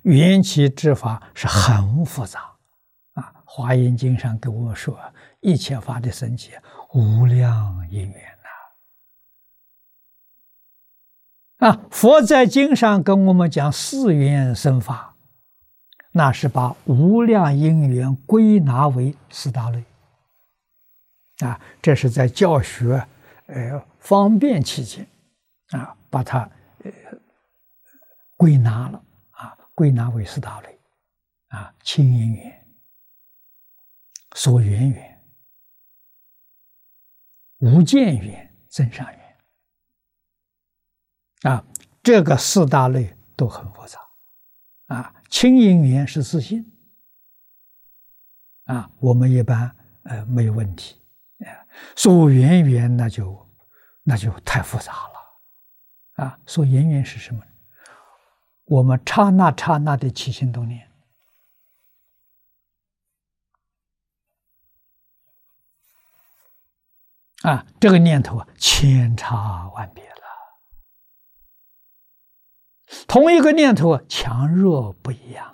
缘起之法是很复杂啊。《华严经》上跟我们说，一切法的生起无量因缘啊。佛在经上跟我们讲四缘生法，那是把无量因缘归纳为四大类啊。这是在教学方便起见啊，把它归纳了啊，归纳为四大类啊：清因缘、所缘缘、无间缘、增上缘啊。这个四大类都很复杂啊。清因缘是自信啊，我们一般没有问题。所缘缘那就太复杂了啊。所缘缘是什么呢？我们刹那刹那的起心动念啊，这个念头千差万别了。同一个念头强弱不一样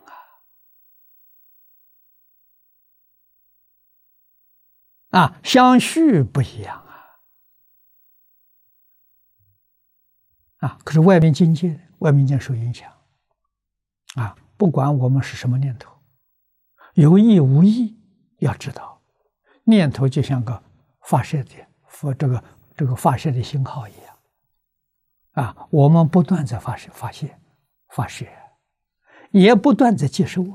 啊，相续不一样啊。可是外面境界，外面境受影响啊。不管我们是什么念头，有意无意，要知道，念头就像个发射的这个发射的信号一样啊。我们不断在发射，也不断在接收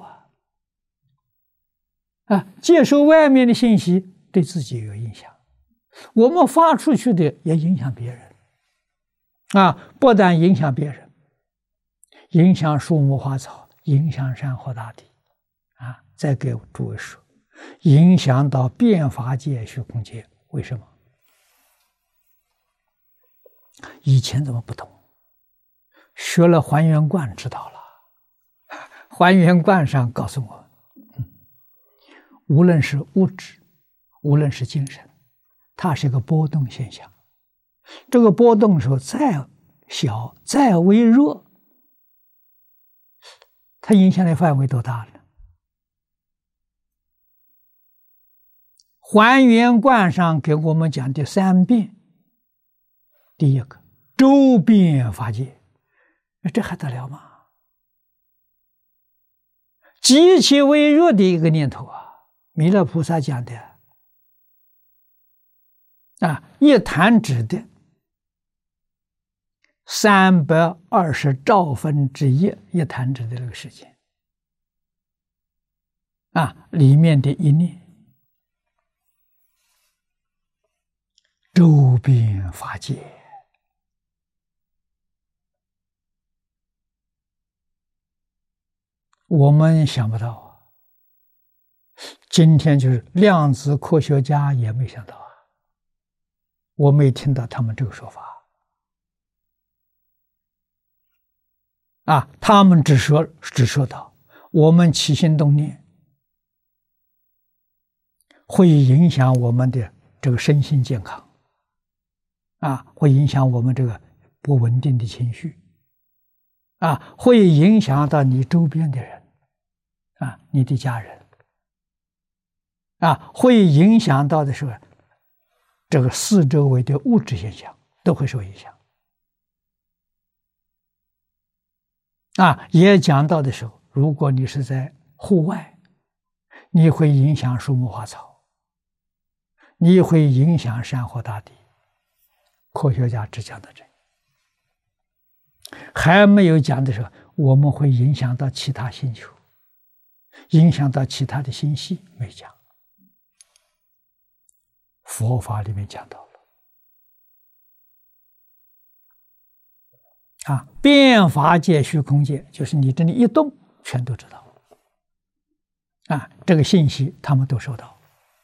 啊，接收外面的信息。对自己有影响，我们发出去的也影响别人啊！不但影响别人，影响树木花草，影响山河大地啊！再给诸位说，影响到变法界、虚空界。为什么？以前怎么不懂？学了还原观知道了。还原观上告诉我，无论是物质，无论是精神，它是一个波动现象。这个波动的时候再小再微弱，它影响的范围多大呢？还原观上给我们讲的三变，第一个周遍法界，这还得了吗？极其微弱的一个念头弥勒菩萨讲的一弹指的320兆分之一，一弹指的这个时间里面的一念，周遍法界。我们想不到今天就是量子科学家也没想到我没听到他们这个说法他们只说到我们起心动念会影响我们的这个身心健康会影响我们这个不稳定的情绪会影响到你周边的人你的家人会影响到的是这个四周围的物质现象都会受影响也讲到的时候，如果你是在户外，你会影响树木花草，你会影响山河大地。科学家只讲到这，还没有讲的时候，我们会影响到其他星球，影响到其他的星系，没讲。佛法里面讲到了变法界、虚空界，就是你这里一动，全都知道这个信息他们都收到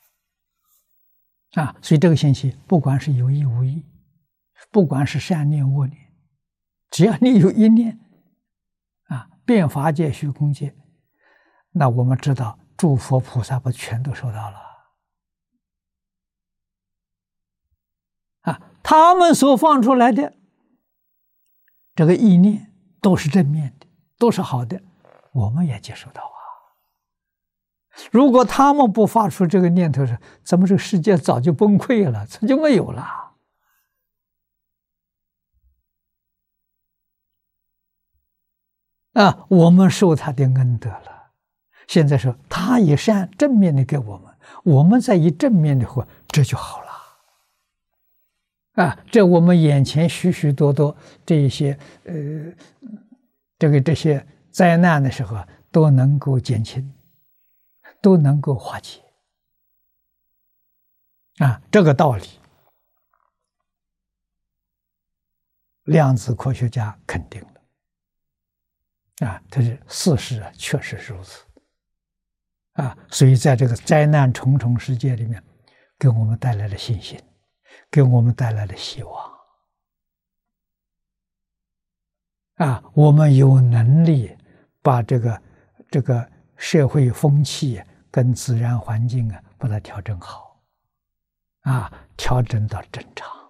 所以这个信息不管是有意无意，不管是善念恶念，只要你有一念变法界、虚空界，那我们知道诸佛菩萨不全都收到了他们所放出来的这个意念都是正面的，都是好的， 我们也接受到啊。如果他们不发出这个念头时，咱们这个世界早就崩溃了，早就没有了。啊，我们受他的恩德了。现在说他以善正面的给我们，我们再以正面的活，这就好了。啊，这我们眼前许许多多这些这些灾难的时候都能够减轻，都能够化解。啊，这个道理，量子科学家肯定了。啊，这是事实啊，确实是如此。啊，所以在这个灾难重重世界里面，给我们带来了信心，给我们带来了希望。啊，我们有能力把这个社会风气跟自然环境啊，把它调整好，啊，调整到正常。